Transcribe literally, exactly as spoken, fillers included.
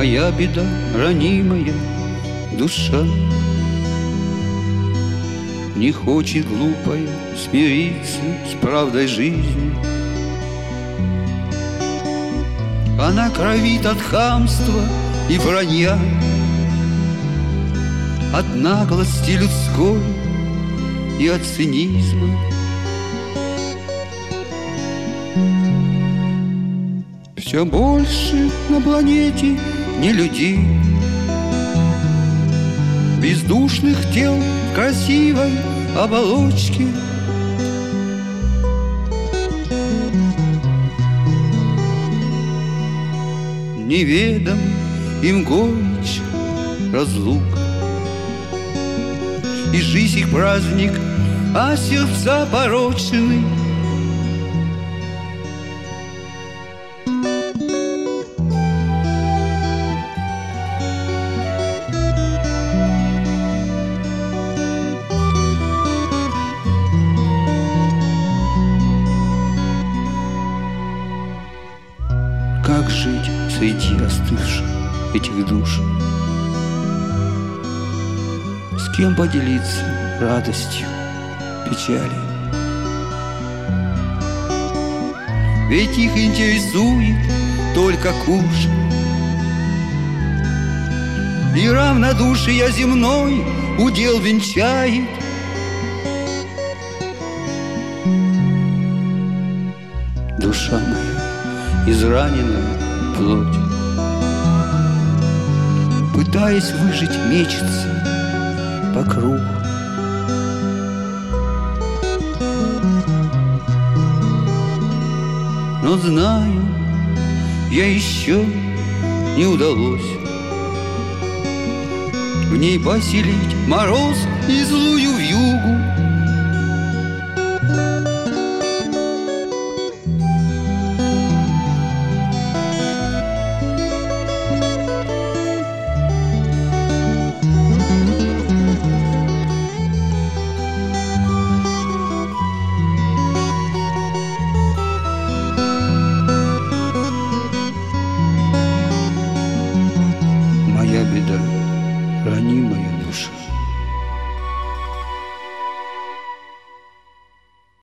Моя беда, ранимая душа, не хочет глупая смириться с правдой жизни. Она кровит от хамства и вранья, от наглости людской и от цинизма. Все больше на планете не людей, бездушных тел в красивой оболочке. Неведом им горечь разлук, и жизнь их праздник, а сердца порочны. Как жить среди остывших этих душ? С кем поделиться радостью, печалью? Ведь их интересует только куш, и равнодушие земной удел венчает. Душа моя, израненная плоть, пытаясь выжить, мечется по кругу. Но знаю, я еще не удалось в ней поселить мороз и злую вьюгу. Моя беда, ранимая душа.